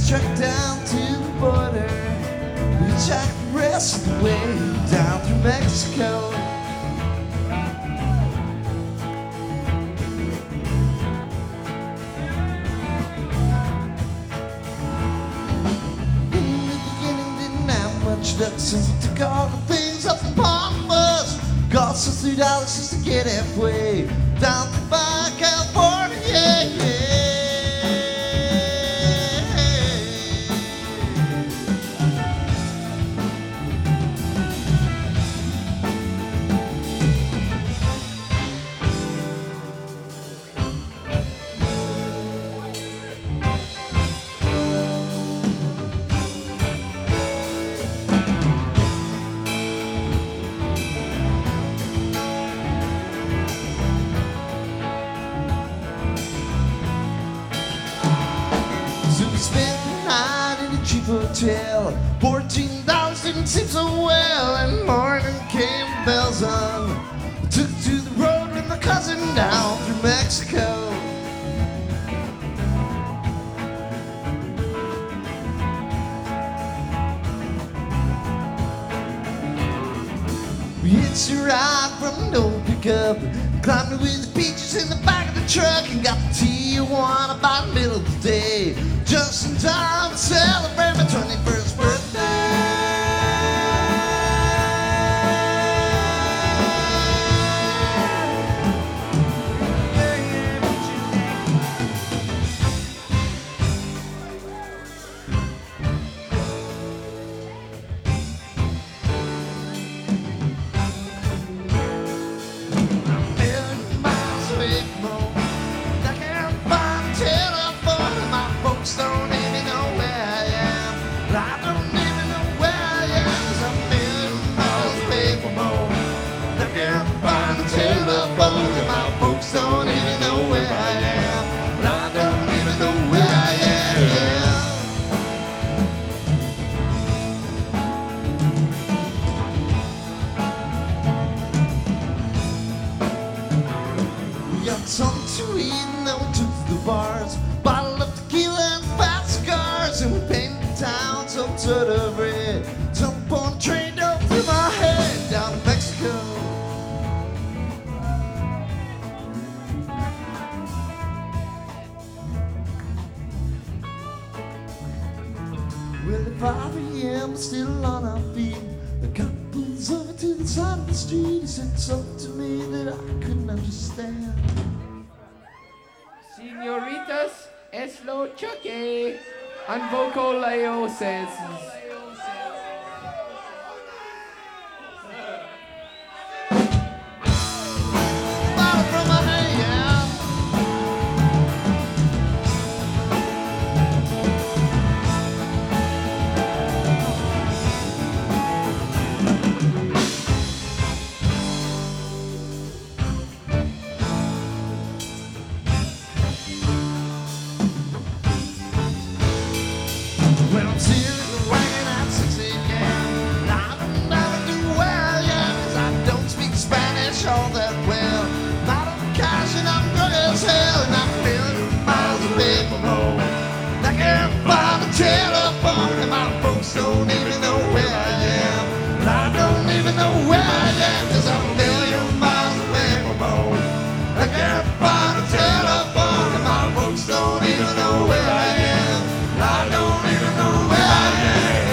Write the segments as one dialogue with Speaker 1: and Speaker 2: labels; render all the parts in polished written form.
Speaker 1: truck down to the border. We hitchhiked the rest of the way down through Mexico. In the beginning, didn't have much luck, so we took all the things up upon us. Cost us $3 just to get halfway down to Baja California. Yeah, yeah. So we spent the night in a cheap hotel. $14 didn't seem so well, and morning came, bells on. We took to the road with my cousin down through Mexico. We hitched a ride from an old pickup, climbed with the peaches in the back of the truck, and got to Tijuana by the middle of the day, just in time to celebrate my 21st birthday. Don't even know where I am, but I don't even know where I am. We got something to eat and then we took to the bars, bottle of tequila and fat cigars, and we painted town some sort of red. Some point train down through my head down to Mexico. Well, at 5 a.m. still on our feet. The cop pulls over to the side of the street. He said something to me that I couldn't understand.
Speaker 2: Señoritas, es lo choque. And vocal Leo says.
Speaker 1: Bottle from my hand. When I'm sitting in the wagon at 6 a.m., I don't never do well, yeah, 'cause I don't speak Spanish all that well. Not on cash and I'm drunk as hell, and I'm a million miles away from home. I can't find a telephone, and my folks don't even know where I am. And I don't even know where I am, 'cause I'm a million miles away from home. I can't find a telephone, and my folks don't even know where I am. I don't even know where I am.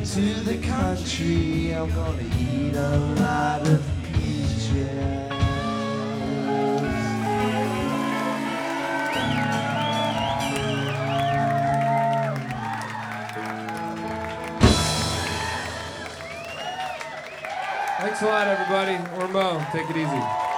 Speaker 1: to the country. I'm gonna eat a lot of peaches.
Speaker 2: Thanks a lot, everybody. We're Mo. Take it easy.